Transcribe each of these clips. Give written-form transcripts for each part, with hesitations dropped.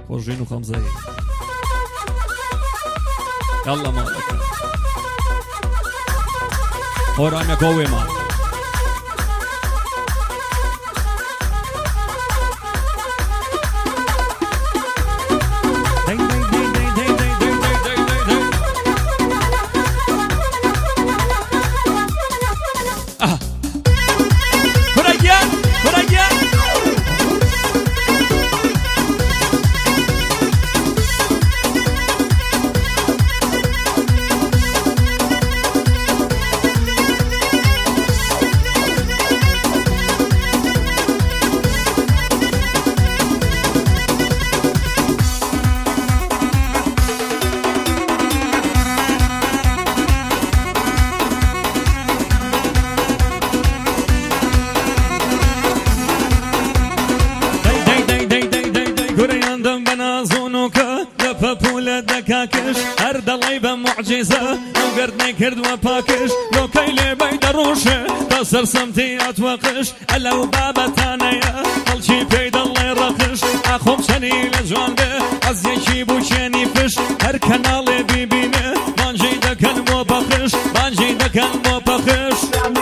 خۆشین و خەمزەی یاڵا ماڵەکە خۆرانەکە وێمان دكاكش هرد الله معجزة وقردني كرد وباكش لو كيلي بيد روشه تصر سمتي اتوقش لو بابا تانيا الشي بيد الله يرخش اخوم شني لجوان به از يشي بوشيني فش هر كنالي بيبينه بانجي دكن مو بخش بانجي دكن مو بخش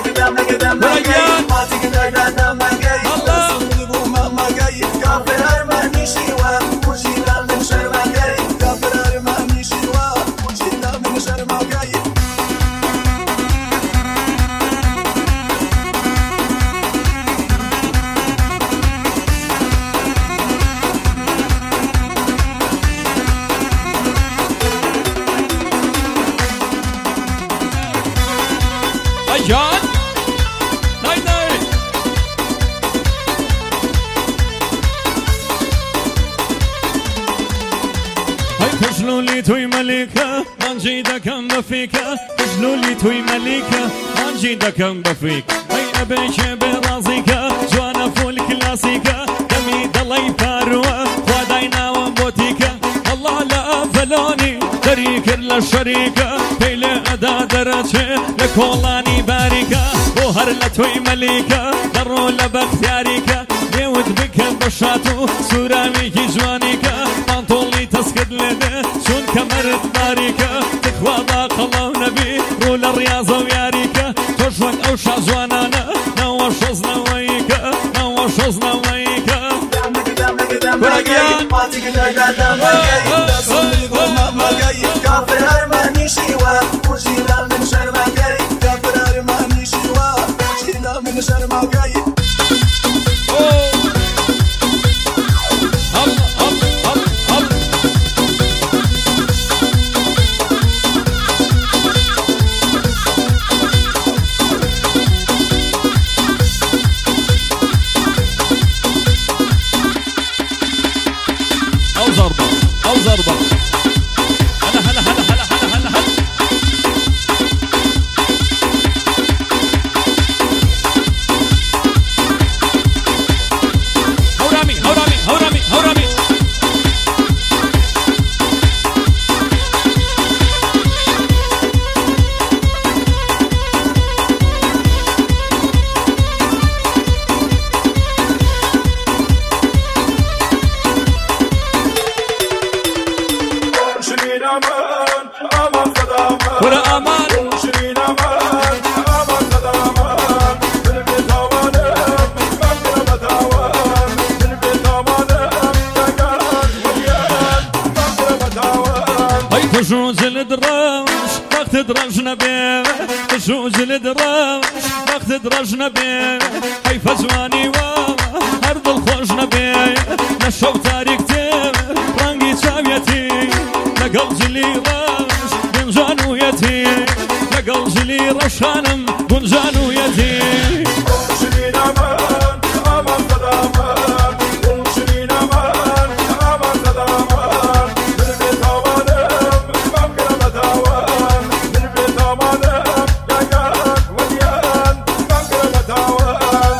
جان ناي ناي هاي خجلولي توي ملكة من جيدك ام بفيكة خجلولي توي ملكة من جيدك ام بفيك هاي ابيش برازيكة جوانا فول كلاسيكة دمي دلي فاروة خداينا ومبوتيكة الله لا فلوني دريكر للشريكة بيلي ادا درجة لكولاني باركة وهر لتوي مليكة درو لبختياريكة ليود بك بشاتو سوراميكي جوانيكة منطولي تسكد لده شون كمرت باريكة تخواضا قلو نبي رول الرياضة وياريكة تشون اوشا جوانانا نوشوز نويكة نوشوز نويكة كراجيان كافر هرماني شيوا وشيلال من شرما جاي كافر هرماني شيوا وشيلال من شرما جاي أو ضربة هلا هلا هلا هلا هلا هلا هلا هورامي هورامي هورامي هورامي ورا امان شيرين امان امان صدامان بالبيت امانم بقدر بتاوان بالبيت امانم تقال وليان بقدر بتاوان هاي تشوز الدراش وقت درجنا بيه تشوز الدراش وقت درجنا بيه هاي فزواني وارض الخوشنا بيه نشو تاريخ تير رنقي شاويتي نقل جلي راش بنجان ويتي نقل جلي رشانم بنجان ويتي شيرين امان امان صدامان شيرين امان امان صدامان بالبيت امانم بقدر بتاوان بالبيت امانم تقال وليان بقدر بتاوان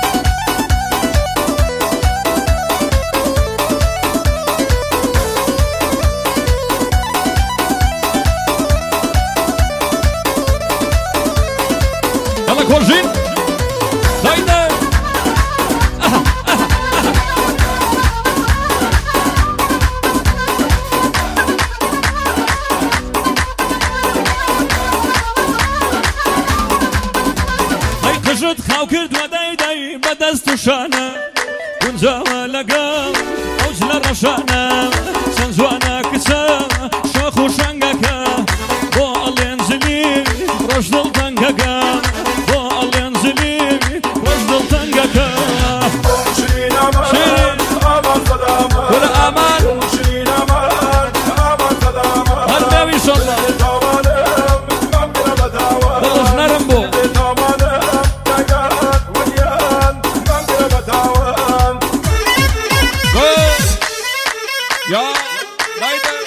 يلا كورجين چاو کردووە دای بەدەست و شانە گونجاوە لەگەڵ ئەوج لە ڕەشانە چەند جوانە کچە شۆخ و شەنگەکە بۆ ئەڵێن جلی ڕۆژ دڵتەنگەکە بۆ ئەڵێن جلی ڕۆژ دڵتەنگەکە ولا آمان هەرماوی ئینشەڵڵا دڵش نەرم بۆ Ja, leider.